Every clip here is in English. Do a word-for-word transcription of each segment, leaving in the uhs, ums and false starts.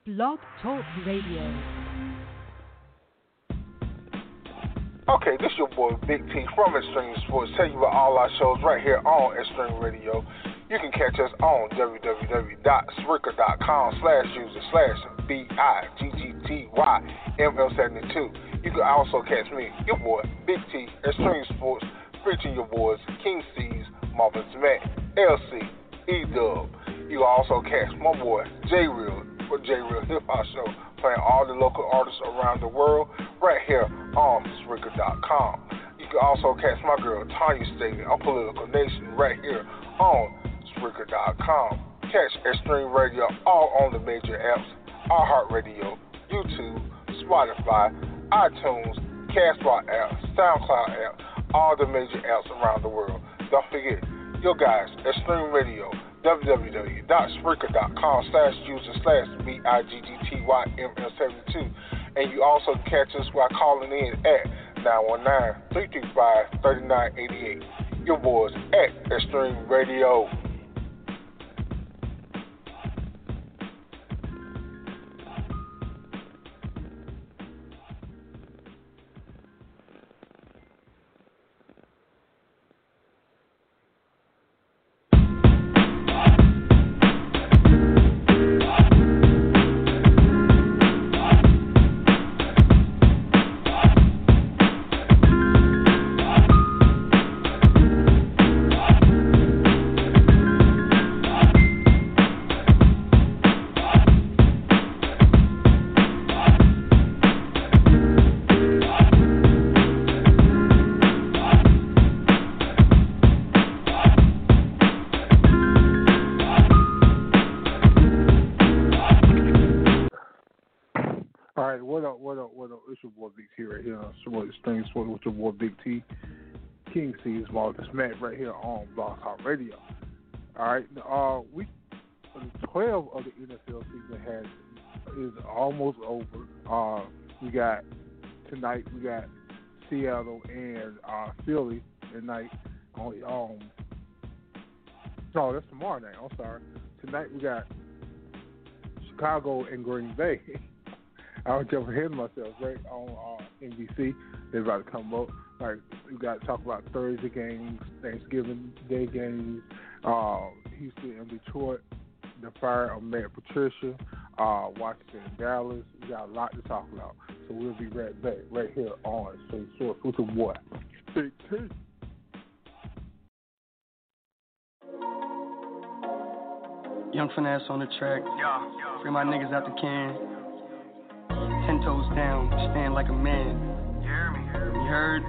Blog Talk Radio. Okay, this your boy Big T from Extreme Sports. Tell you about all our shows right here on Extreme Radio. You can catch us on www.spreaker.com slash user slash B I G G T Y M L seventy-two. You can also catch me, your boy Big T, Extreme Sports, featuring your boys King C's, Marvin's Mac, L C, E-Dub. You can also catch my boy J-Real for J-Real Hip Hop Show, playing all the local artists around the world right here on Spreaker dot com. You can also catch my girl Tanya Staley on Political Nation right here on Spreaker dot com. Catch Extreme Radio all on the major apps: iHeartRadio, YouTube, Spotify, iTunes, Castbox app, SoundCloud app, all the major apps around the world. Don't forget, your guys, Extreme Radio, www.spreaker.com slash user slash B I G G T Y M L seventy-two. And you also can catch us by calling in at nine one nine, three three five, three nine eight eight. Your boys at Extreme Radio. Extreme Sports with your boy Big T, King C is Marcus Matt right here on Blog Talk Radio. All right, uh, we twelve of the N F L season has is almost over. Uh, we got tonight. We got Seattle and uh, Philly tonight. On um, no, that's tomorrow night. I'm sorry. Tonight we got Chicago and Green Bay. I was jumping ahead of myself, right, on uh, N B C. They're about to come up. Like, we got to talk about Thursday games, Thanksgiving Day games, uh, Houston and Detroit, the fire of Matt Patricia, uh, Washington and Dallas. We got a lot to talk about. So we'll be right back, right here on Straight Source with the boy, Big T. Young Finesse on the track. Free my niggas out the can. Ten toes down, stand like a man. You hear me? You heard?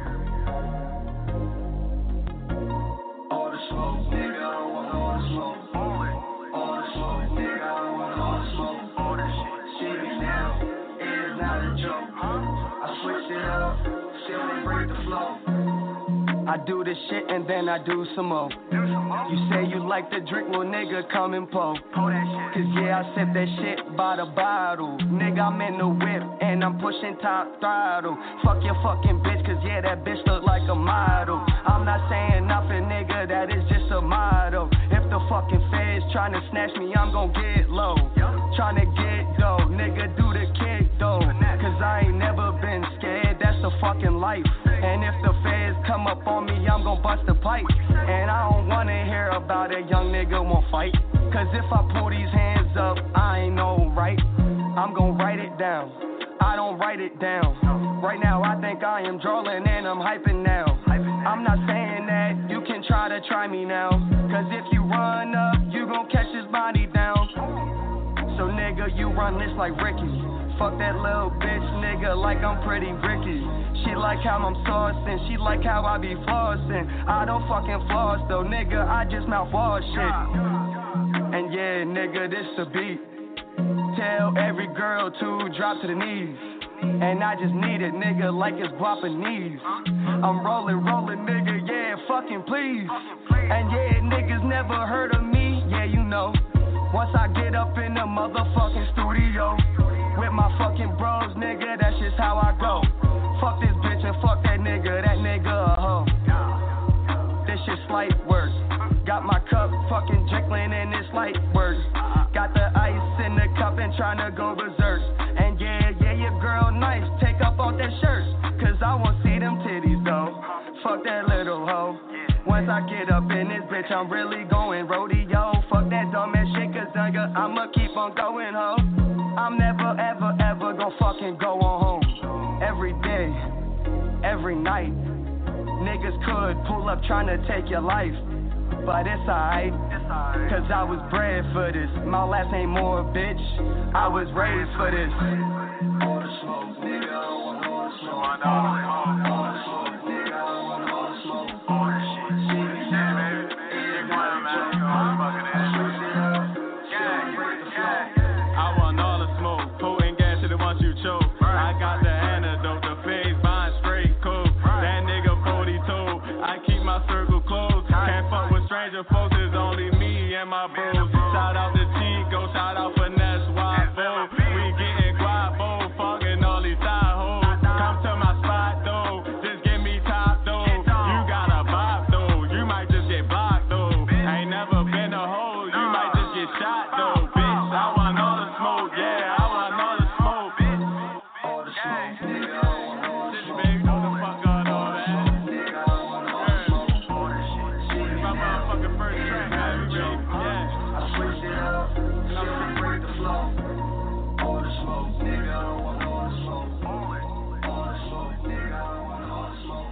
All the smoke, nigga, I don't want all the smoke. All the smoke, nigga, I don't want all the smoke. All that shit, see me now, it is not a joke. I switched it up, still ain't break the flow. I do this shit and then I do some more. You say you like the drink, well nigga come and pour. Cause yeah, I sip that shit by the bottle. Nigga, I'm in the whip and I'm pushing top throttle. Fuck your fucking bitch, cause yeah, that bitch look like a model. I'm not saying nothing, nigga, that is just a motto. If the fucking feds tryna snatch me, I'm gon' get low. Tryna get dough, nigga, do the kick though. Cause I ain't never been scared, that's the fucking life. And if the feds come up on me, I'm gon' bust the pipe. And I don't wanna hear about a young nigga won't fight. Cause if I pull these hands up, I ain't no right. I'm gon' write it down, I don't write it down. Right now I think I am drawing and I'm hyping now. I'm not saying that you can try to try me now. Cause if you run up, you gon' catch his body down. So nigga, you run this like Ricky. Fuck that little bitch nigga like I'm pretty Ricky. She like how I'm saucing, she like how I be flossing. I don't fucking floss though, nigga, I just mouthwash shit. And yeah, nigga, this a beat. Tell every girl to drop to the knees. And I just need it, nigga, like it's Guapanese. I'm rolling, rolling, nigga, yeah, fucking please. And yeah, niggas never heard of me, yeah, you know. Once I get up in the motherfucking studio with my fucking bros, nigga, that's just how I go. Fuck this bitch and fuck that nigga, that nigga a hoe. This shit slight work. Got my cup fucking jiggling and it's light work. Got the ice in the cup and tryna go berserk. And yeah, yeah, your girl nice, take off all that shirt. Cause I won't see them titties though. Fuck that little hoe. Once I get up in this bitch, I'm really going rodeo. Fuck that dumb ass shit, cause nigga, I'ma keep on going, ho. I'm never, ever, ever gon' fucking go on home. Every day, every night, niggas could pull up tryna take your life. But it's alright, cause I was bred for this. My last name more, bitch. I was raised for this. All the smoke, nigga, I don't want all the smoke. All the smoke, nigga, I don't want all the smoke. All the shit, see me now, baby. It's not a joke. I switched it up, still break the flow. I want all the smoke, potent gas to the ones you choke. I got the antidote, the phase, bond straight cool. That nigga forty-two, I keep my circle closed. Can't fuck with stranger folks, it's only me and my bros. Shout out to Chico, shout out Finesse, Wavo. We getting guapo, fucking all these side hoes. Come to my spot though, just give me top though. You got a bop though, you might just get blocked though. Ain't never been a hoe, you might just get shot though. Bitch, I want all the smoke, yeah, I want all the smoke, bitch. All the smoke, nigga, I don't want all the smoke. Baby, know the fuck going on, man. Nigga, I don't want all the smoke. All that shit, see me My now. motherfucking first track, baby, yeah. I switched it up, still break the flow. All the smoke, nigga, I don't want all the smoke. All the smoke, nigga, I don't want all the smoke.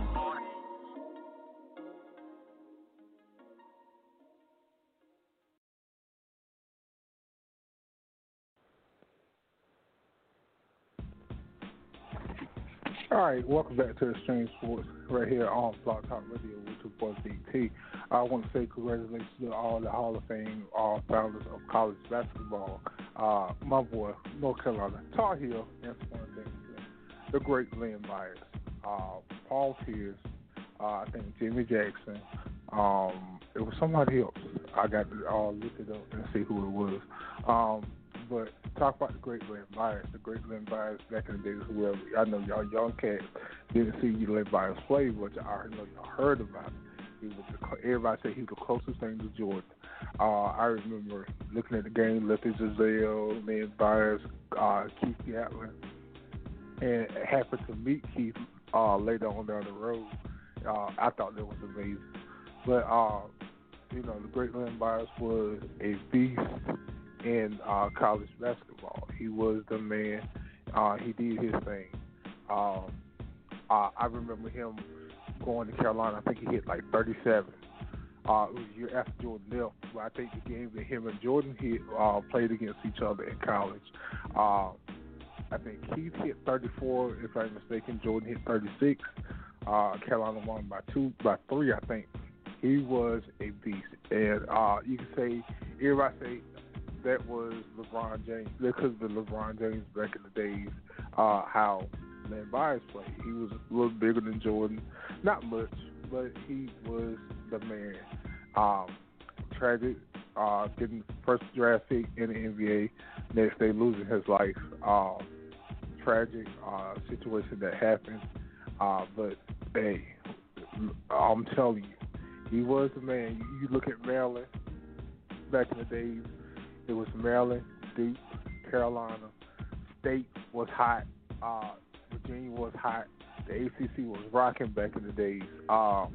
All right, welcome back to Extreme Sports right here on Blog Talk Radio with your boy Big T. I want to say congratulations to all the Hall of Fame all founders of college basketball. Uh, my boy, North Carolina Tar Heel, and Swan James, the great Lynn Myers, uh, Paul Pierce, uh, I think Jimmy Jackson. Um, it was somebody else. I got to uh, look it up and see who it was. Um, But talk about the great Lynn Myers, the great Lynn Myers back in the days. Whoever I know y'all young cats didn't see you Lynn Myers play, but I already know y'all heard about it. He was the, everybody said he was the closest thing to Jordan. Uh, I remember looking at the game, Lefty Giselle, Lynn Myers, uh, Keith Gatlin, and happened to meet Keith uh, later on down the road. Uh, I thought that was amazing. But uh, you know, the great Lynn Myers was a beast in uh, college basketball. He was the man. Uh, he did his thing. Um, uh, I remember him going to Carolina. I think he hit like thirty-seven. Uh, it was a year after Jordan left. But I think the game that him and Jordan hit uh, played against each other in college. Uh, I think Keith hit thirty-four, if I'm mistaken. Jordan hit thirty-six. Uh, Carolina won by two, by three, I think. He was a beast. And uh, you can say, everybody say, that was LeBron James, because of the LeBron James back in the days, uh, how Lynn Myers played. He was a little bigger than Jordan, not much, but he was the man. Um, tragic, uh, getting the first draft pick in the N B A, next day losing his life. Um, tragic uh, situation that happened, uh, but hey, I'm telling you, he was the man. You, you look at Maryland back in the days. It was Maryland, Duke, Carolina, State was hot, uh, Virginia was hot, the A C C was rocking back in the days. Um,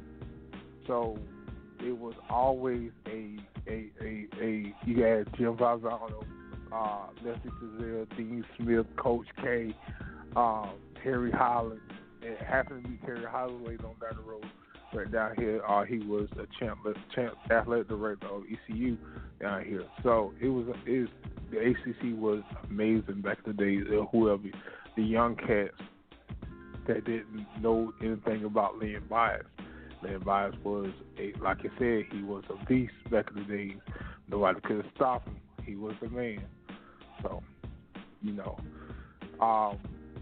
so it was always a a a, a you had Jim Valvano, uh, Leslie Giselle, Dean Smith, Coach K, um, Terry Holland. It happened to be Terry Holland later on down the road. Right down here, uh, he was a champ, champ athletic director of E C U down here. So it was, it was the A C C was amazing back in the days. Whoever the young cats that didn't know anything about Lynn Myers, Lynn Myers was a, like I said, he was a beast back in the days. Nobody could stop him. He was the man. So you know, um,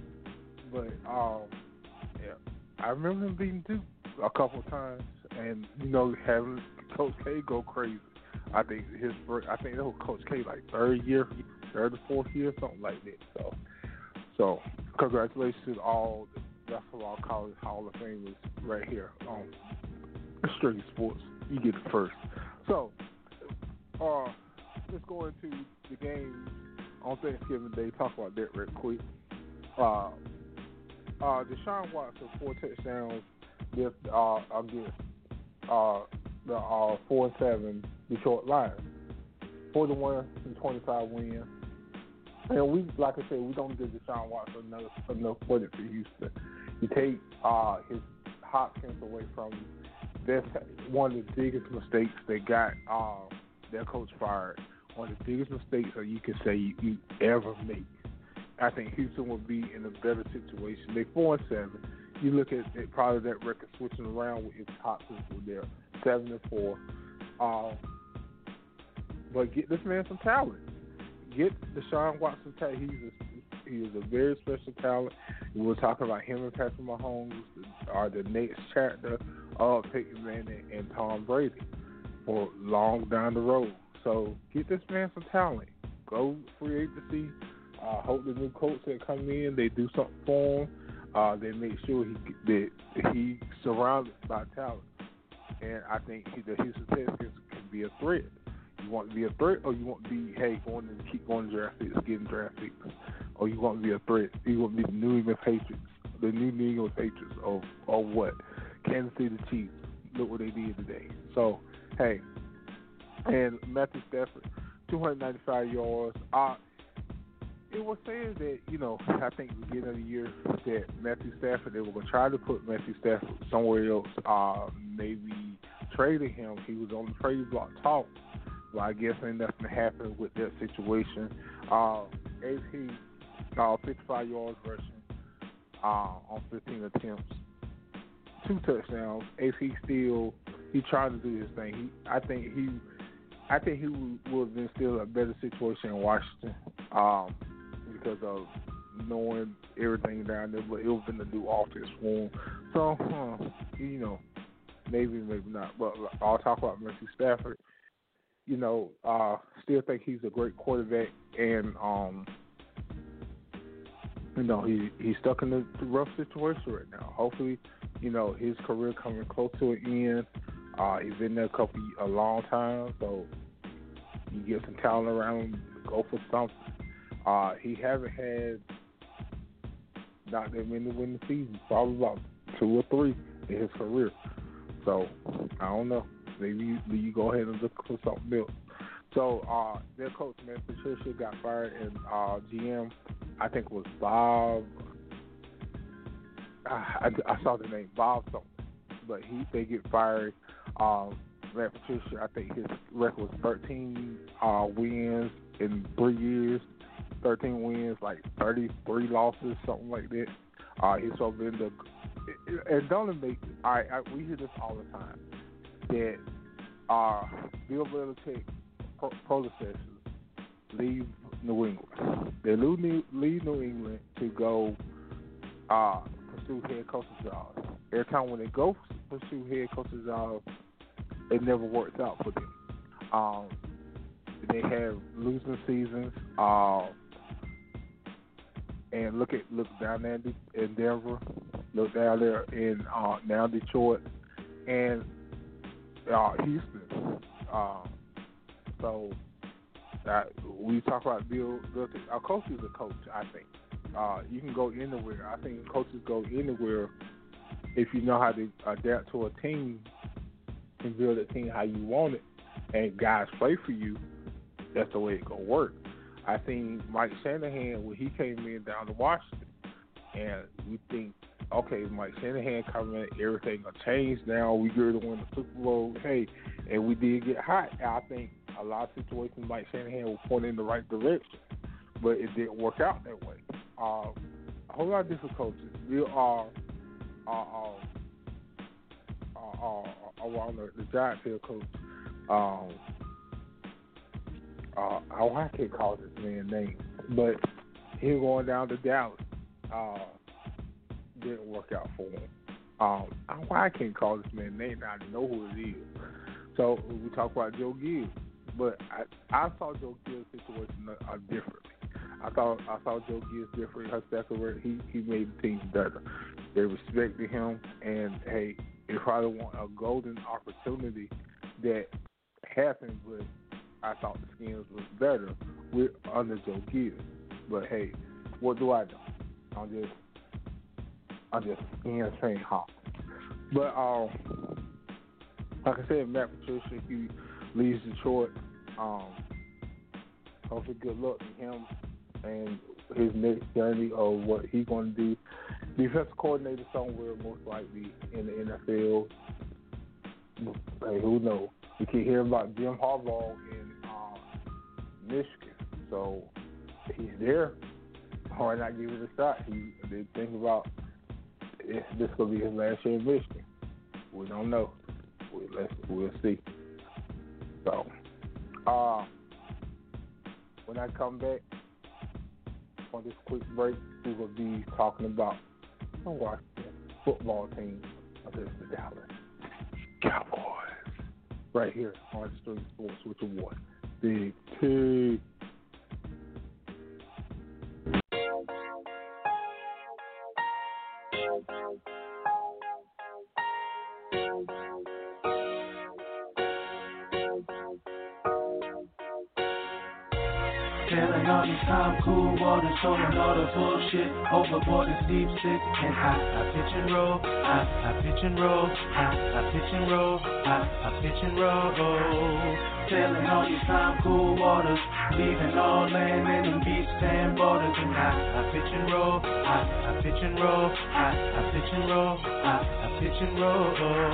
but um, yeah, I remember him beating Duke a couple of times, and you know, having Coach K go crazy. I think his first, I think that was Coach K like third year, third or fourth year, something like that. So, so congratulations to all the basketball college Hall of Famers right here on Extreme Sports. You get it first. So, uh, let's go into the games on Thanksgiving Day. Talk about that real quick. Uh, uh, Deshaun Watson four touchdowns with uh against uh the uh four and seven Detroit Lions. forty-one and twenty-five win. And we, like I said, we don't give Deshaun Watson enough, enough credit for Houston. You take uh, his Hopkins away from him. That's one of the biggest mistakes they got uh, their coach fired. One of the biggest mistakes that you can say you, you ever make. I think Houston would be in a better situation. They four and seven. You look at it, probably that record switching around with if Hopkins were there, seven and four. Uh, but get this man some talent. Get Deshaun Watson talent. He's a, he is a very special talent. We were talking about him and Patrick Mahomes are the next chapter of Peyton Manning and Tom Brady for long down the road. So get this man some talent. Go free agency. Uh, hope the new coach that come in, they do something for him. Uh, they make sure he that he's surrounded by talent. And I think he, the Houston Texans can be a threat. You want to be a threat, or you want to be, hey, going and keep going to draft picks, getting draft picks, or you want to be a threat? You want to be the New England Patriots, the new New England Patriots, or or what? Kansas City Chiefs. Look what they did today. So, hey, and Matthew Stafford, two hundred ninety-five yards. Uh, it was saying that, you know, I think at the beginning of the year that Matthew Stafford, they were going to try to put Matthew Stafford somewhere else, uh, maybe trading him. He was on the trading block talk. Well, I guess ain't nothing happened with that situation. Uh, A P, uh, fifty-five yards rushing uh, on fifteen attempts, two touchdowns. A P still, he trying to do his thing. He, I think he, I think he would, would have been still a better situation in Washington um, because of knowing everything down there. But it would have been a new offense for him. So, uh, you know, maybe, maybe not. But I'll talk about Matthew Stafford. You know, uh, still think he's a great quarterback, and um, you know he he's stuck in a rough situation right now. Hopefully, you know his career coming close to an end. Uh, he's been there a couple a long time, so you get some talent around him, go for something. Uh, he haven't had not that many winning seasons, probably about two or three in his career. So I don't know. Maybe you, you go ahead and look for something else. So uh, their coach, man, Patricia, got fired, and uh, G M, I think it was Bob. I, I, I saw the name Bob something, but he they get fired. Um, Matt Patricia, I think his record was thirteen uh, wins in three years, thirteen wins, like thirty-three losses, something like that. Uh, he's so been the and don't make. All right, I, we hear this all the time. That uh, Bill Belichick predecessors leave New England. They leave New, leave New England to go uh, pursue head coaching jobs. Every time when they go pursue head coaching jobs, it never works out for them. Um, they have losing seasons. Uh, and look at look down there in Denver, look down there in uh, now Detroit, and Uh, Houston. Uh, so uh, we talk about Bill. Bill our coach is a coach. I think uh, you can go anywhere. I think coaches go anywhere if you know how to adapt to a team and build a team how you want it, and guys play for you. That's the way it gonna work. I think Mike Shanahan when he came in down to Washington, and we think. Okay, Mike Shanahan coming in, everything will change now. We get to win the Super Bowl. Hey, and we did get hot. I think a lot of situations Mike Shanahan was pointing in the right direction, but it didn't work out that way. Um, a whole lot of different coaches. We are, uh, uh, uh, uh, around the, the Giants head coach. Um, uh, oh, I can't call this man's name, but he's going down to Dallas. Uh, didn't work out for him. Um, I, I can't call this man's name now. I know who it is. So we talk about Joe Gibbs, but I, I saw Joe Gibbs' situation uh, differently. I thought I saw Joe Gibbs different. Her second, he he made the team better. They respected him, and hey, they probably want a golden opportunity that happened, but I thought the Skins was better we're under Joe Gibbs. But hey, what do I know? I'm just, I'm just insane hot. But um, like I said, Matt Patricia, he leaves Detroit. Um, hopefully, good luck to him and his next journey of what he's going to do. Defensive coordinator somewhere, most likely in the N F L. Hey, who knows? We keep hearing about Jim Harbaugh in uh, Michigan, so he's there. Why not give it a shot? He they think about if this will be his last year in Michigan. We don't know. We, let's we'll see. So, uh, when I come back on this quick break, we will be talking about the Washington football team against the Dallas Cowboys. Right here on Street Sports with the one. Big T. Sailing all these calm, cool waters, showing all the bullshit. Overboard is deep sick, and I, I pitch and roll, I, I pitch and roll, I, I pitch and roll, I, I pitch and roll. Sailing all these calm, cool waters, leaving all land in them beach sand borders, and I, I pitch and roll, I, I pitch and roll, I, I pitch and roll, I, I pitch and roll.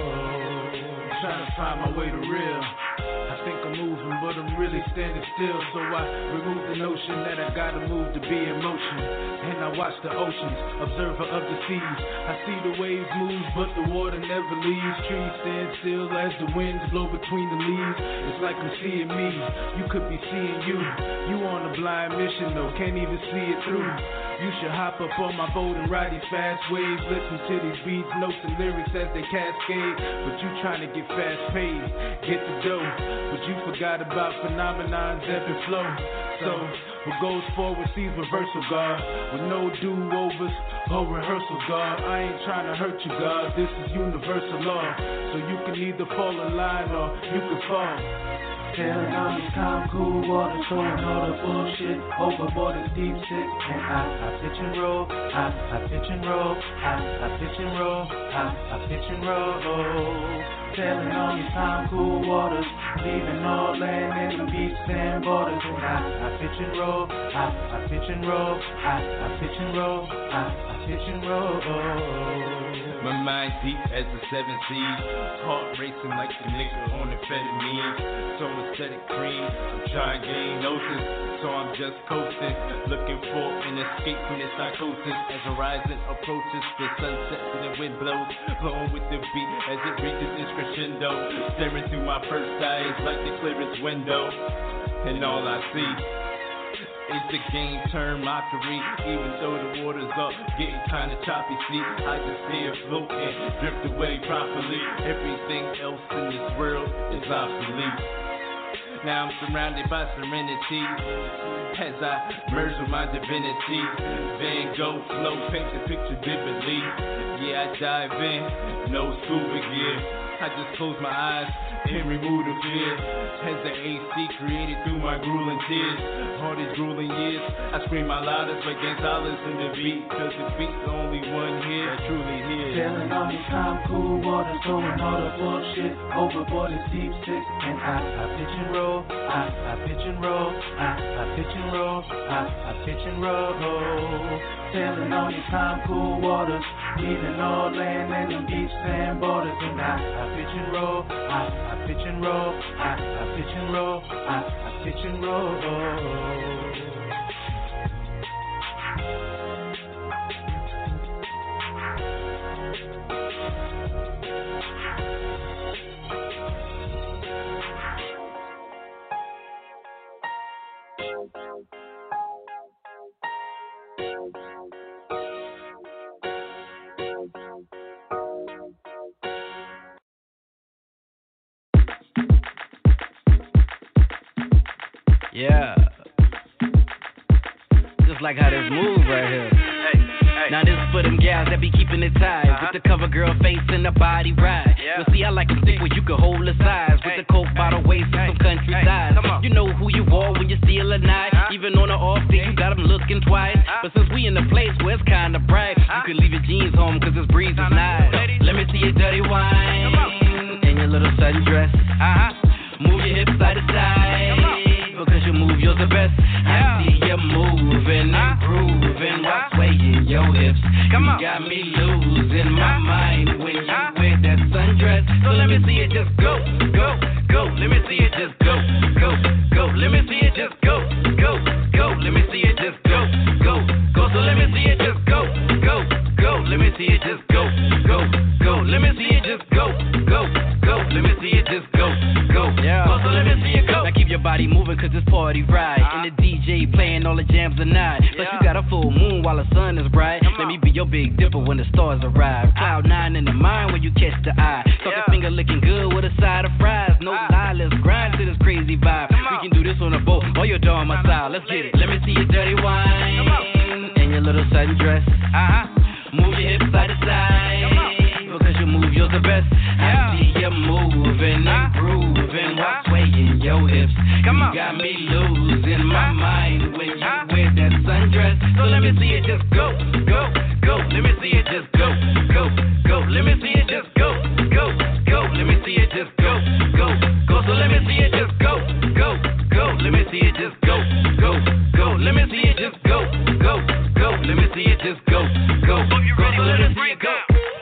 I'm trying to find my way to real. I think I'm moving, but I'm really standing still. So I remove the notion that I gotta move to be in motion. And I watch the oceans, observer of the seas. I see the waves move, but the water never leaves. Trees stand still as the winds blow between the leaves. It's like I'm seeing me, you could be seeing you. You on a blind mission though, can't even see it through. You should hop up on my boat and ride these fast waves. Listen to these beats, notes and lyrics as they cascade. But you trying to get fast paid, get the dough. But you forgot about phenomenons, ebb and flow. So, what goes forward sees reversal, God. With no do-overs or rehearsal, God. I ain't trying to hurt you, God. This is universal law. So you can either fall in line or you can fall. Sailing on these calm, cool waters, throwing all the bullshit. Overboard is deep sick, and I, I pitch and roll, I, I pitch and roll, I, I pitch and roll, I, I pitch and roll. Sailing on these calm, cool waters, leaving all land in the beach sand borders, and I, I pitch and roll, I, I pitch and roll, I, I pitch and roll, I, I pitch and roll. My mind deep as the seven seas, heart racing like the nigga on amphetamine. So instead of cream, I'm trying to gain gnosis, so I'm just coasting, looking for an escape from this psychosis. As horizon approaches, the sunset and the wind blows, blowing with the beat as it reaches its crescendo. Staring through my first eyes like the clearest window, and all I see it's a game turn mockery, even though the water's up, getting kinda choppy. See, I just stay afloat and drift away properly. Everything else in this world is obsolete. Now I'm surrounded by serenity as I merge with my divinity. Van Gogh flow, paint the picture vividly. Yeah, I dive in, no scuba gear. I just close my eyes and remove the fear. As the A C created through my grueling tears. All these grueling years, I scream my loudest against dollars in the beat. Cause the beat's the only one here that truly hears. Sailing on these calm, cool waters, throwing all the bullshit. Overboard is deep sick, and I, I pitch and roll, I, I pitch and roll, I, I pitch and roll, I, I pitch and roll. Sailing on these calm, cool waters, leaving all land and the beach sand borders, and I, I pitch and roll, I, I pitch and roll, I, I pitch and roll, I, I pitch and roll. Yeah. Just like how this move right here. Hey, hey. Now this is for them gals that be keeping it tight. Uh-huh. With the cover girl face and the body right. Yeah. Well, see, I like a stick where you can hold the size. With hey. the coke bottle waist and hey. some country hey. size. You know who you are when you steal a night. Uh-huh. Even on an off day, you got them looking twice. But since we in the place where it's kinda bright, you can leave your jeans home cause this breeze is nice. Let me see your dirty wine and your little sundress. Uh-huh. Move your hips side to side because you move yours the best. I see you moving and grooving while swaying your hips. Come on. You got me losing my mind when you wear that sundress. So let me see it just go, go, go. Let me see it just go, go, go. Let me see it just go, go, go. Let me see it just go, go, go. So let me see it just go, go, go. Let me see it just go, go, go. Let me see it just go, go, go. Let me see it just go, go, go. So let me see it go. Now keep your body moving cause it's party right. And the D J playing all the jams tonight. Plus you got a full moon while the sun is bright. Let me be your big dipper when the stars arrive. Cloud nine in the mind when you catch the eye. Talking finger licking good with a side of fries. No lie, let's grind to this crazy vibe. We can do this on a boat or your dog my style. Let's get it. Let me see your dirty wine and your little sundress. Uh-huh. Move your hips side to side because you move yours the best. I see you moving and grooving while swaying your hips. Come on. You got me losing my mind when you wear that sundress. So let me see it just go, go, go. Let me see it just go, go, go. Let me see it just go, go, go. Let me see it just go, go, go. So let me see it just go, go, go. Let me see it just go, go, go. Let me see it just go, go, go. Let me see it just go, go, go. So let me see it go.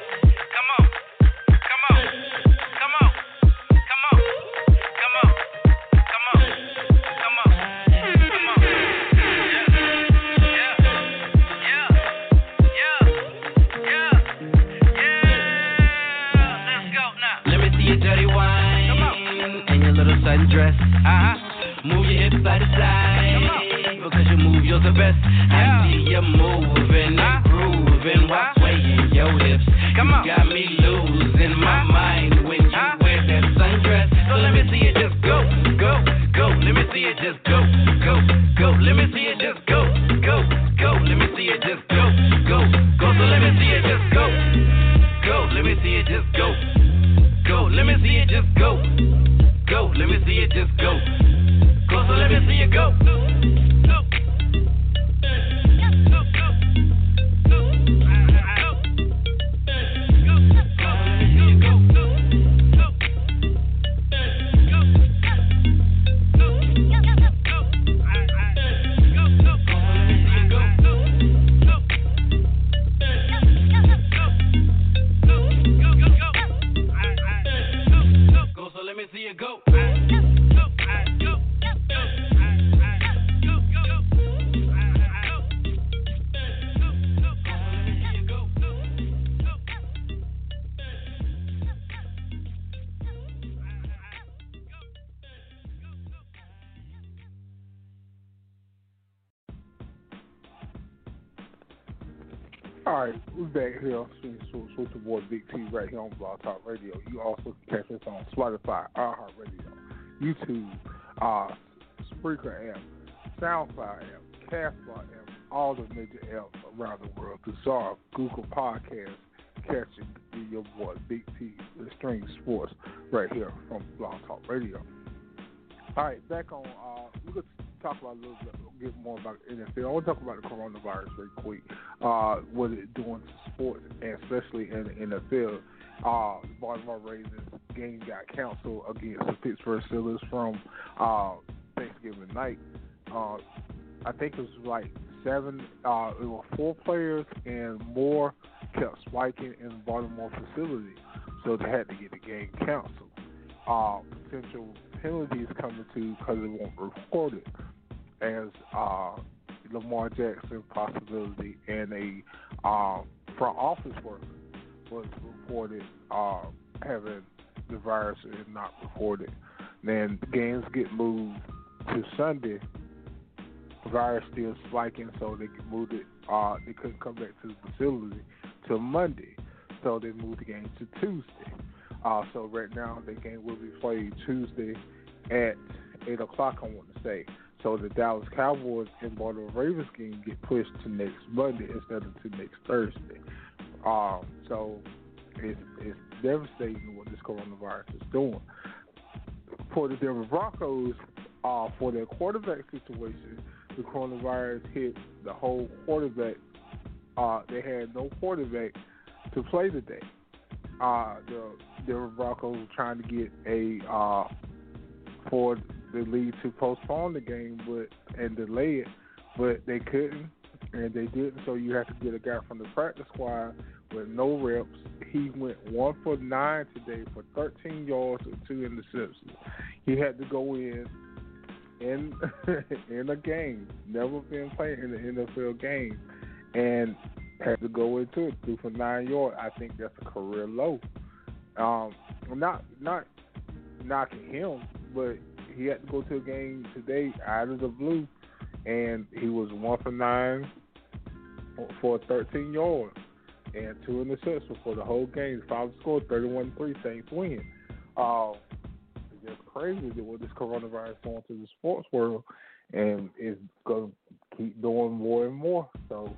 Sundress, uh-huh. Move your hips side to side because you move yours the best. I see you moving and grooving while swaying your hips. Come on. You got me losing my mind when you wear that sundress. So let me see it just go, go, go. Let me see it just go, go, go. Let me see it just go, go, go. Let me see it just go, go, go. So let me see it just go, go. Let me see it just go, go. Let me see it just go. Go, let me see it just go. Go, so let me see it go. Go. All right, we're back here on Swing Sports with the boy Big T right here on Blog Talk Radio. You also can catch us on Spotify, iHeartRadio, YouTube, uh, Spreaker app, SoundCloud app, Castbox app, all the major apps around the world. Bizarre, Google Podcasts, catching your boy Big T, the String Sports, right here from Blog Talk Radio. All right, back on. Uh, we're gonna talk about a little bit, get more about the N F L. I want to talk about the coronavirus very quick. Uh, what it's doing to sports, and especially in the N F L. Uh, the Baltimore Ravens game got canceled against the Pittsburgh Steelers from uh, Thanksgiving night. Uh, I think it was like seven. Uh, it was four players and more kept spiking in the Baltimore facility, so they had to get the game canceled. Uh, potential penalties coming to because it won't report it as uh, Lamar Jackson possibility and a uh, front office worker was reported uh, having the virus and not reported. Then the games get moved to Sunday. The virus still spiking, so they moved it. Uh, they couldn't come back to the facility till Monday, so they moved the game to Tuesday. Uh, so right now, the game will be played Tuesday at eight o'clock, I want to say. So the Dallas Cowboys and Baltimore Ravens game get pushed to next Monday instead of to next Thursday. Um, so it's, it's devastating what this coronavirus is doing. For the Denver Broncos, uh, for their quarterback situation, the coronavirus hit the whole quarterback. Uh, they had no quarterback to play today. Uh, the Denver Broncos were trying to get a uh, for the league to postpone the game, but and delay it, but they couldn't, and they didn't. So you have to get a guy from the practice squad with no reps. He went one for nine today for thirteen yards and two interceptions. He had to go in in in a game, never been playing in an N F L game, and had to go into it, threw for nine yards. I think that's a career low. Um, not not knocking him, but he had to go to a game today out of the blue, and he was one for nine for thirteen yards and two interceptions for the whole game. Final score thirty-one three, Saints win. Uh, it's just crazy that what this coronavirus is going to the sports world, and it's going to keep doing more and more. So,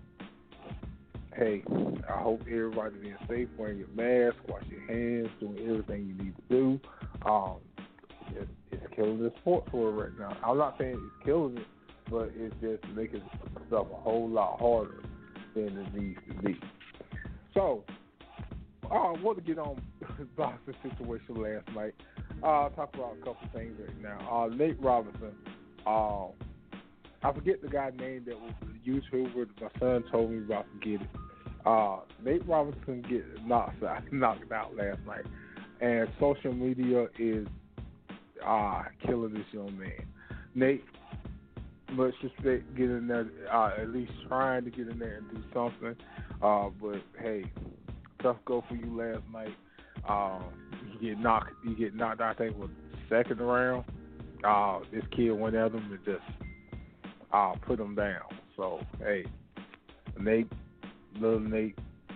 hey, I hope everybody being safe, wearing your mask, wash your hands, doing everything you need to do. Um, it, it's killing the sports world right now. I'm not saying it's killing it, but it's just making stuff a whole lot harder than it needs to be. So, uh, I want to get on boxing situation last night. Uh, I'll talk about a couple things right now. Uh, Nate Robinson, uh, I forget the guy's name that was a YouTuber. My son told me about to get it. Uh, Nate Robinson get knocked out, knocked out last night, and social media is uh, killing this young man. Nate, much respect, get in there, uh, at least trying to get in there and do something. Uh, but hey, tough go for you last night. Uh, you get knocked, you get knocked out. I think it was second round. Uh, this kid went at him and just uh, put him down. So hey, Nate. Little Nate,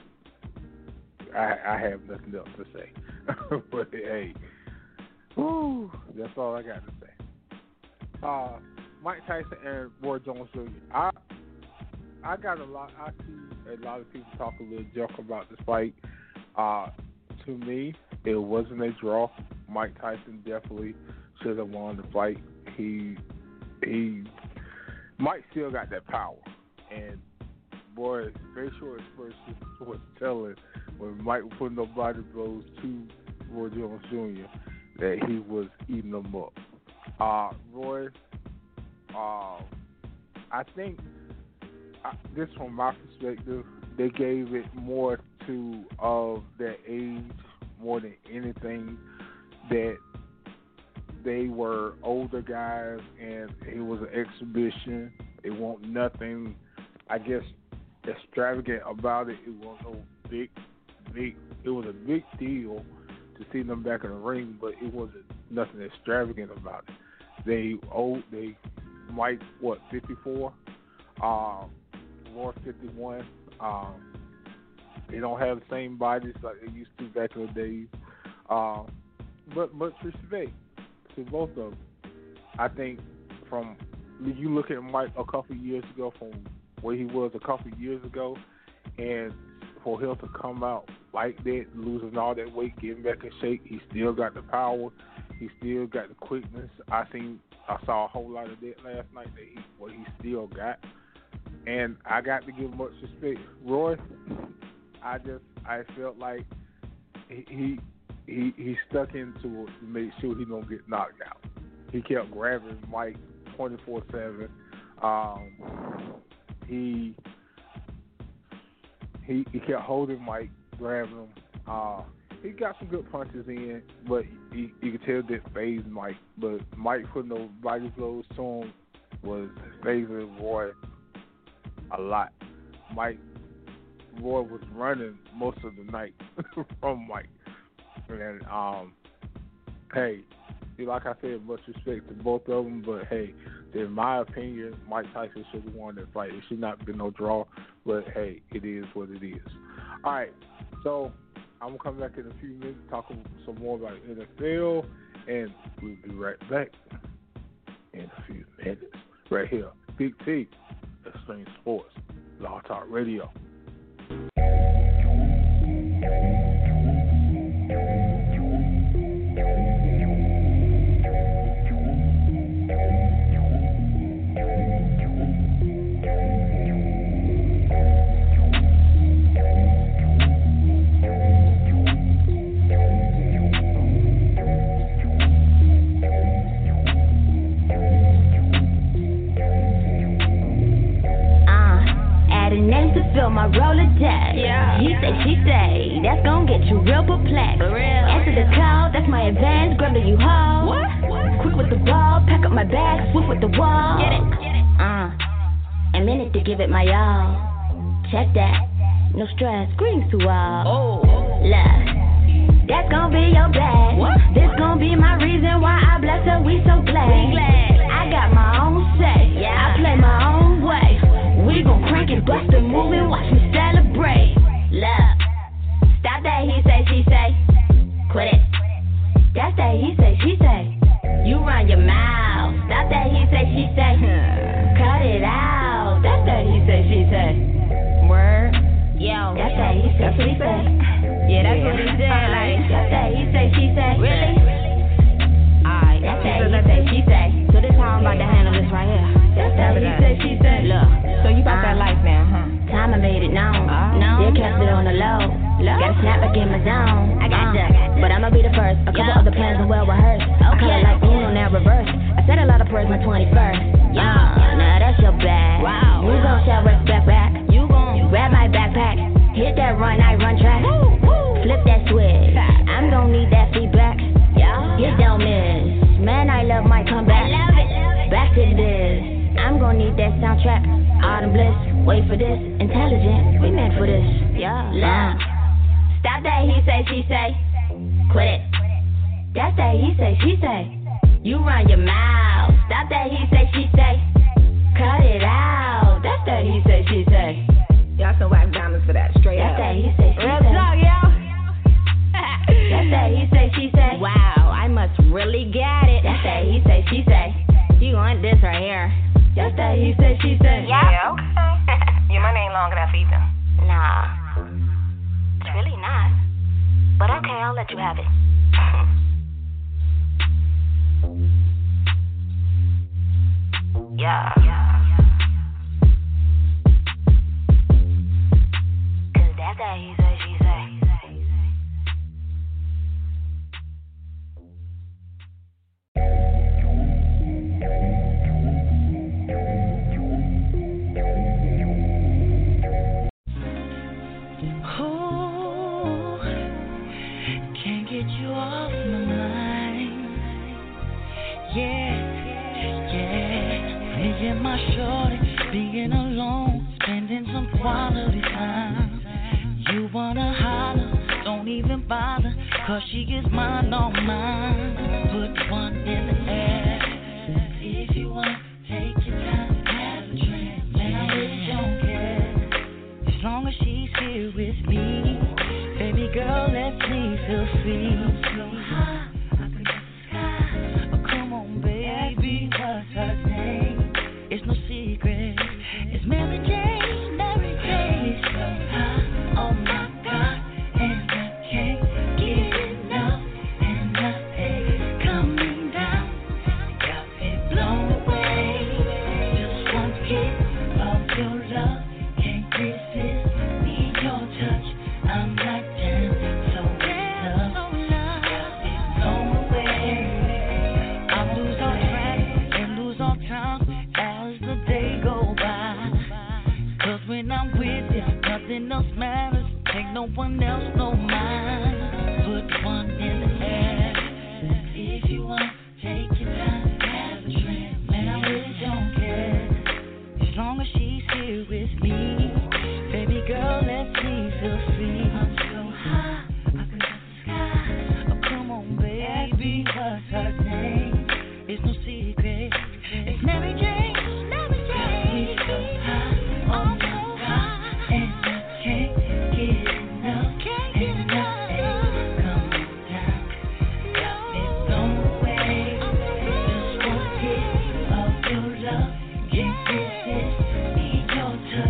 I, I have nothing else to say. But hey, whew, that's all I got to say. Uh, Mike Tyson and Roy Jones Junior I I got a lot. I see a lot of people talk a little joke about this fight. Uh, to me, it wasn't a draw. Mike Tyson definitely should have won the fight. He he, Mike still got that power, and boy, facial expression was telling when Mike was putting up body blows to Roy Jones Junior that he was eating them up. Uh, Roy, uh, I think, uh, this from my perspective, they gave it more to of their age more than anything, that they were older guys and it was an exhibition. It wasn't nothing, I guess, extravagant about it. It was no big, big. It was a big deal to see them back in the ring, but it wasn't nothing extravagant about it. They old, they Mike what fifty-four, uh, Roy fifty-one. Um, they don't have the same bodies like they used to back in the days. Uh, but much respect to both of them. I think from you look at Mike a couple of years ago from where he was a couple of years ago, and for him to come out like that, losing all that weight, getting back in shape, he still got the power, he still got the quickness. I seen, I saw a whole lot of that last night that he, what he still got, and I got to give much respect. Roy, I just, I felt like he he he, he stuck into it to make sure he don't get knocked out. He kept grabbing Mike twenty-four seven. Um, He he he kept holding Mike, grabbing him. Uh, he got some good punches in, but he, you could tell that phased Mike. But Mike putting those body blows to him was phasing Roy a lot. Mike Roy was running most of the night from Mike, and um, hey, like I said, much respect to both of them. But hey, in my opinion, Mike Tyson should have won that fight. It should not have been no draw, but hey, it is what it is. All right, so I'm going to come back in a few minutes, talk some more about N F L, and we'll be right back in a few minutes. Right here, Big T, Extreme Sports, Blog Talk Radio. got a name to fill my Rolodex. Yeah. He say, she say, that's gon' get you real perplexed. For real. Answer the call, that's my advance. Grab the U-Haul. What? Quick with the ball, pack up my bag, swift with the wall. Get it? Uh, a minute to give it my all. Check that, no stress, greetings to all. Oh. Love, that's gon' be your bag. What? This gon' be my reason why I bless her, we so glad. We glad. I got my own say, yeah. I play my own way. We gon' crank it, bust a move and watch me celebrate. Love, stop that he say, she say. Quit it. That's that he say, she say. You run your mouth. Stop that he say, she say. Cut it out. That's that he say, she say. Word. Yo. That's that he say, she say. Yeah, that's what he said. Like, that's that he say, she say. Really? Alright. That's that he say, she say. So this how I'm about to handle this right here. That's that he say, she say. Look. So you got that life now, huh? Time I made it known. No. Still kept it on the low. Low. Gotta snap back in my zone. I got that. But I'ma be the first. A couple other plans are well rehearsed. I kinda like Uno now reverse. I said a lot of prayers my twenty-first. Yeah, now that's your bag. Wow. You gon' shout respect back. You gon' grab my backpack. Hit that run, I run track. Woo, woo. Flip that switch. I'm gon' need that feedback. Yeah. Hit don't miss. Man, I love my comeback. I love it. Back to this. I'm gon' need that soundtrack. Autumn bliss. Wait for this. Intelligent. We meant for this. Yeah. Love. Stop that he say, she say. Quit it. That's that he say, she say. You run your mouth. Stop that he say, she say. Cut it out. That's that he say, she say. Y'all some whack diamonds for that. Straight up. That's that he say, she Real say. Real talk, yo. That's that he say, she say. Wow, I must really get it. That's that he say, she say. You want this right here. That's that he say, she say. Yeah, yeah, okay. Your money ain't long enough either. Nah. It's really not. But okay, I'll let you have it. Yeah. Cause that's how he say, she say. My shorty, being alone, spending some quality time. You wanna holler, don't even bother, cause she is mine, all mine. Put one in the air, if you want, take your time, have a drink, man, I really don't care. As long as she's here with me, baby girl, let me feel free. So high, I can touch the sky, oh come on baby, what's her name? It's no secret. It's Mary Jane, Mary Jane. So high, oh my God, and I can't get enough, and nothing coming down. Got me blown away. Just one hit of your love, can't resist. Need your touch, I'm like damn, so in love. Got me blown away. I lose all track and lose all time. When I'm with you, nothing else matters. Take no one else, no mind. Put one in the air. If you want, take your time, have a drink. Man, I really don't care. As long as she's here with me, baby girl, let me feel free. I'm so high, I can touch the sky. Oh, come on, baby, what's her name? It's no secret. It's Mary Jane. Mary Jane. So high, oh my. Your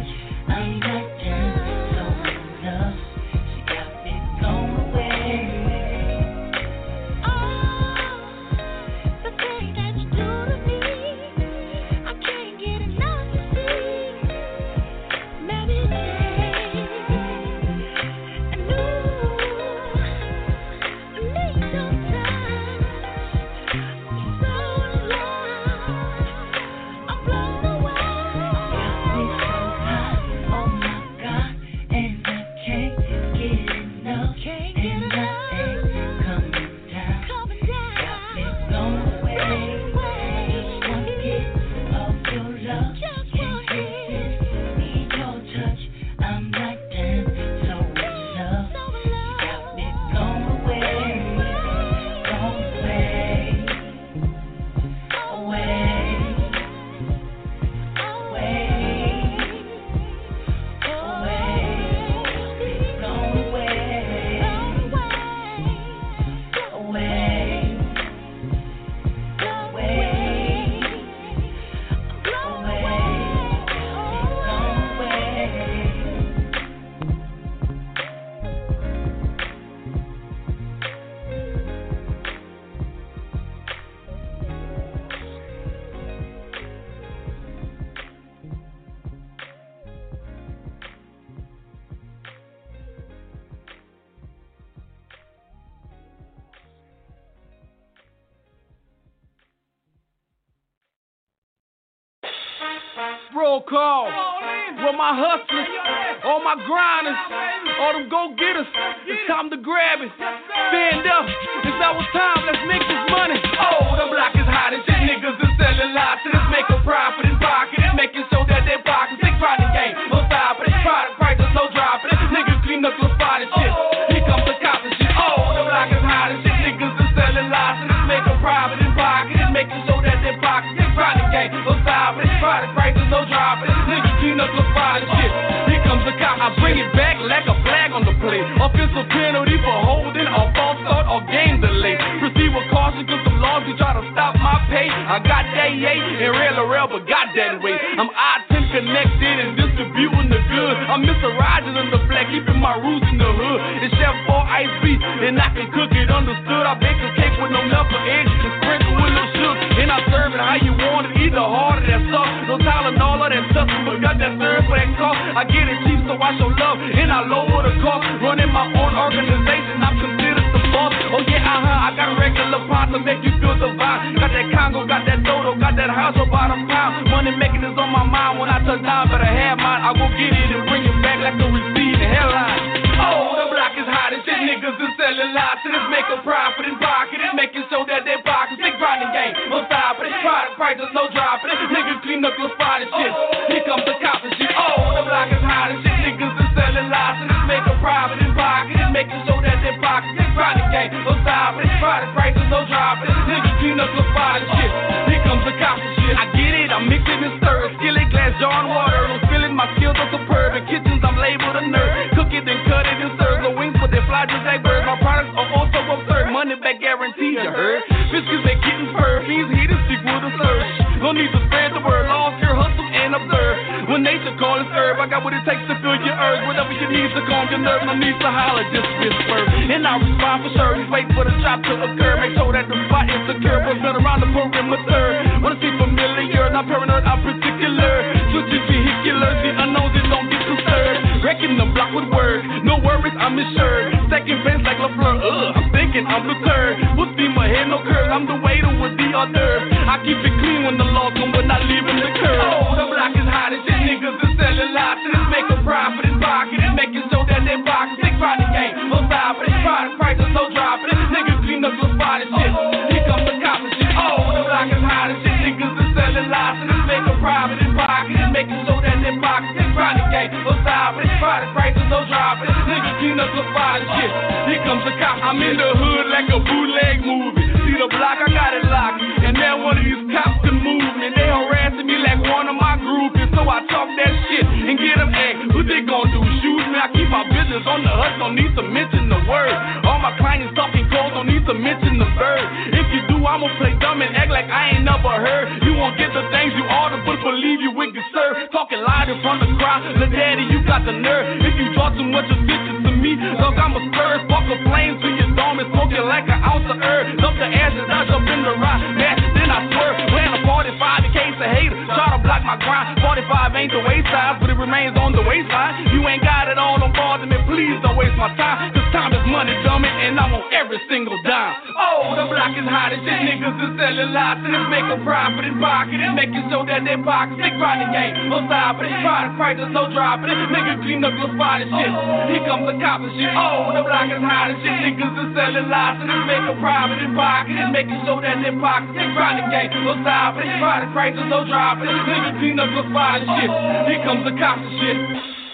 roll call. With my hustlers, all my grinders, all them go-getters. It's time to grab it. Stand up. It's our time. Let's make this money. Oh, the block is hot and shit. Niggas is selling lots. Let's make a profit and pocket it. Making sure that they pockets. They grinding game. No stop it. Product prices, no drop it. Niggas clean up the spot and shit. Here comes the cops and shit. Oh, the block is hot and shit. Niggas is selling lots. Let's make a profit and pocket it. Making sure that they pockets. They grinding game. No stop it. Product prices, no drop it. Niggas clean up the spot and shit. Here comes the cop. I bring it back like a flag on the play. Offensive penalty for holding or false start or game delay. Proceed with caution cause some laws can try to stop my pay. I got that yay and real or real but got that way. I'm I ten connected and distributing the goods. I'm Mister Rogers in the black, keeping my roots in the hood. It's Chef four Ice Beef and I can cook it, understood. I bake a cake with no number eggs and sprinkle with no sugar. And I serve it how you want it, either hard or that soft. No Tylenol or that stuff, but got that serve for that cost. I get it cheap so I show love and I lower the cost. Running my own organization, I'm considered the boss. Oh yeah, uh-huh, I got a regular pot to make you feel the vibe. Got that Congo, got that Dodo, got that house about a pound. Money making is on my mind when I touch down, better have mine. I go get it and bring it back like a receipt and headline. Oh, the block is hot and shit, niggas is selling lots. And it's make a profit and pocket it, making sure that they pockets. Big grinding game, no stop it. Product prices, no drop it. Niggas clean up your spot and shit. Here comes the cops and shit. Oh, the block is hot and shit, niggas is selling lots. And it's make a profit and pocket it, making sure that they pockets. Big grinding game, no stop it. Product prices, no drop it. Niggas clean up your spot and shit. Here comes the cops and shit. I get it, I'm mixing and stirring. Skillet, glass, jar, and water. I'm spilling, my skills are superb. In kitchens, I'm labeled a nerd. Cook it and cut it and serve. The wings, but they fly just like birds. My products are also absurd. Money back guarantee, you heard? Biscuits, they getting fur. These heaters equal to surge. No need to spread the word. Lost your hustle and observe. When nature calls herb, I got what it takes to fill your urge. Whatever you need to calm your nerves, no need to holler, just whisper. And I respond for sure. Just wait for the drop to occur. Make sure that the spot is secure. But been around the perimeter. Wanna see familiar, not paranoid, I'm particular. Switching vehiculars, the unknowns, it don't get concerned. Wrecking the block with words, no worries, I'm insured. Second base like LaFleur, ugh, I'm thinking I'm the third. We'll see my head, no curves, I'm the waiter with the hors d'oeuvres. I keep it clean when the law come, but not leaving the curve. Oh, the block is hot and shit, niggas is selling lots. And it's make a profit and pocket and making sure that they pockets. Big grinding game, no stop it. Product prices, no drop it. Niggas clean up your spot and shit. Here comes the cops and shit. Oh, the block is hot and shit, niggas is selling lots. And it's make a profit and pocket and making sure that they pockets. Big grinding game, no stop it. Product prices, no drop it. Niggas clean up your spot and shit. Here comes the cops. I'm in the hood like a bootleg movie. See the block, I got it locked. And now one of these cops can move me. They harassing me like one of my groupies. So I talk that shit and get them act. What they gon' do? Shoot me? I keep my business on the hush. Don't need to mention the word. All my clients talking cold. Don't need to mention the bird. If you do, I'ma play dumb and act like I ain't never heard. You won't get the things you ought to, but believe you wicked sir. Talking loud in front of the crowd. Lil' daddy, you got the nerve. If you draw too much attention to me, look, I'm a stir. Spark a flame to your dome and smoke it like an ounce of herb. Dump the ashes, I jump in the rock. Then I swerve. Ran a forty-five in case a hater try to block my grind. forty-five ain't the waist size, but it remains on the waistline. You ain't got it all on board, man. Please don't waste my time. Cause time is money, dummy, and I want every single dime. Oh, the block is hot and shit. Niggas is selling lots. And it's make a profit and pocket and making sure that they pockets. Big grinding game, no stop it. Product prices, no drop it. Niggas clean up your spot and shit. Here comes the cops and shit. Oh, the block is hot and shit. Niggas is selling lots. And it's make a profit and pocket and making sure that they pockets. Big grinding game, no stop it. Product prices, no drop it. Niggas clean up your spot and shit. Here comes the cops and shit.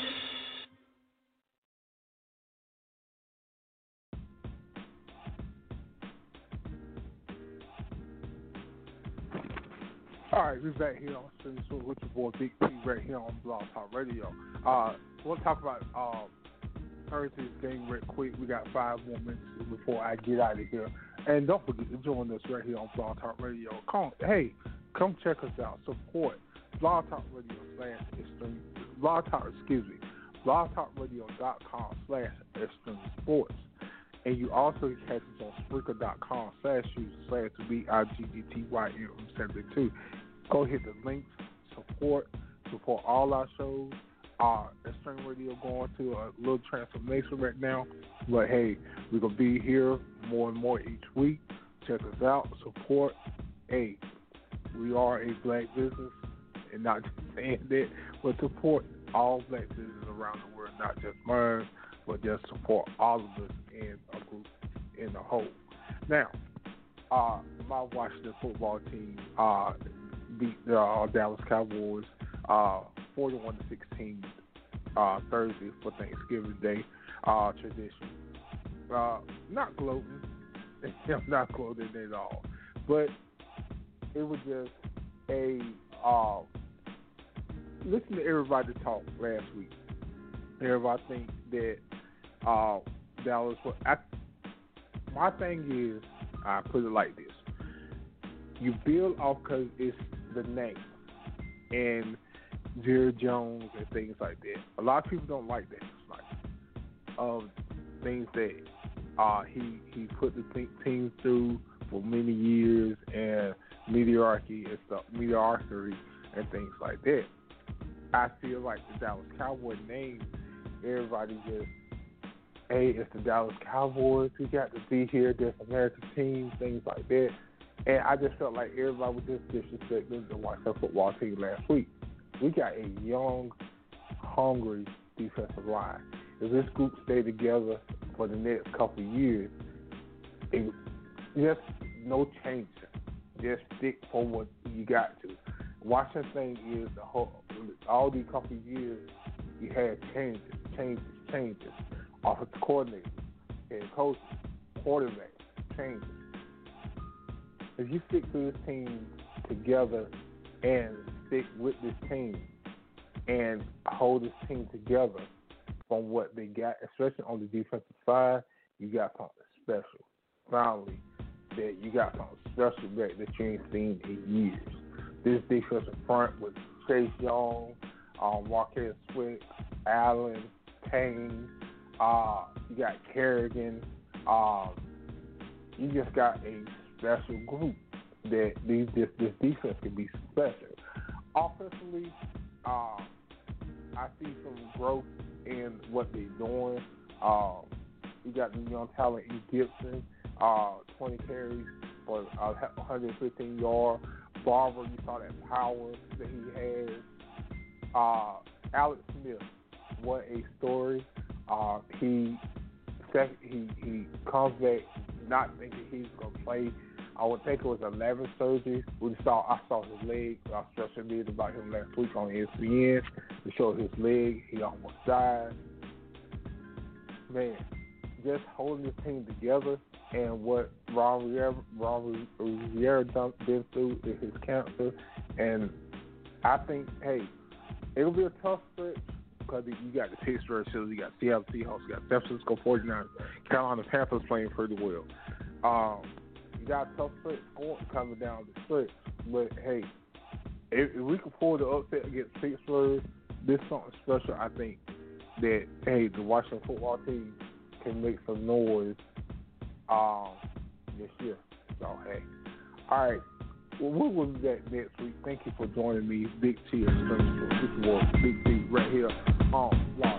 All right, we're back here on Stream Show with your boy Big T right here on Blog Talk Radio. Uh, we'll talk about uh, Thursday's game real quick. We got five more minutes before I get out of here. And don't forget to join us right here on Blog Talk Radio. Come, hey, come check us out. Support Blog Talk Radio slash Extreme. Blog Talk, excuse me, blogtalkradio.com slash Extreme Sports. And you also catch us on Spreaker.com slash user slash B I G G T Y M seventy-two. Go hit the links, support, support all our shows. Our Extreme Radio going through a little transformation right now. But hey, we're going to be here more and more each week. Check us out, support. Hey, we are a black business, and not just saying that, but support all black citizens around the world, not just mine, but just support all of us in a group in the whole. Now, uh, my Washington football team uh, beat the uh, Dallas Cowboys uh, forty-one to sixteen uh, Thursday for Thanksgiving Day uh, tradition. Uh, not gloating. I'm not gloating at all. But it was just a uh, listen to everybody talk last week. Everybody think that uh, Dallas. I, my thing is, I put it like this: you build off because it's the name and Jerry Jones and things like that. A lot of people don't like that. It's like of um, things that uh, he he put the th- team through for many years and mediocrity and stuff, mediocrity and things like that. I feel like the Dallas Cowboy name, everybody just, hey, it's the Dallas Cowboys. We got to be here. There's American team, things like that. And I just felt like everybody was just disrespecting the Washington football team last week. We got a young, hungry defensive line. If this group stay together for the next couple of years, it, just no change. Just stick for what you got to. Washington thing is the whole, all these couple of years you had changes, changes, changes. Offensive coordinator, head coach, quarterback, changes. If you stick to this team together and stick with this team and hold this team together from what they got, especially on the defensive side, you got something special. Finally, that you got something special back that you ain't seen in years. This defensive front with Chase Young, um, Marquez Swift, Allen, Payne, uh, you got Kerrigan. Um, you just got a special group that these this, this defense can be special. Offensively, uh, I see some growth in what they're doing. Uh, you got the young talent in Gibson, uh, twenty carries for uh, one hundred fifteen yards. Barber, you saw that power that he has. Uh, Alex Smith, what a story. Uh, he he he comes back not thinking he's gonna play. I would think it was eleven surgery. We saw I saw his leg. I special news about him last week on E S P N. They showed his leg. He almost died. Man, just holding this team together and what Ron Rivera, Ron Rivera been through is his cancer. And I think, hey, it'll be a tough stretch because you got the Pittsburgh Steelers, you got Seattle Seahawks, you got San Francisco forty-niners, Carolina Panthers playing pretty well. Um, you got a tough stretch coming down the stretch. But, hey, if, if we can pull the upset against Pittsburgh, this is something special. I think that, hey, the Washington football team can make some noise um, this year. So, hey. All right. Well, we will be back next week. Thank you for joining me, Big T, Extreme Sports. This was Big T right here on Blog